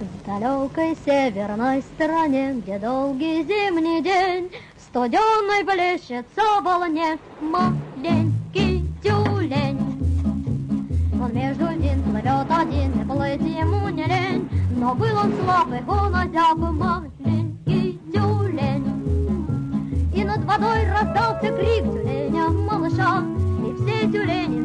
В далекой северной стране, где долгий зимний день, студеный плещется в волне маленький тюлень. Он между ним плывет один, и плыть ему не лень, но был он слаб, и он озяб, маленький тюлень. И над водой раздался крик тюленя малыша, и все тюлени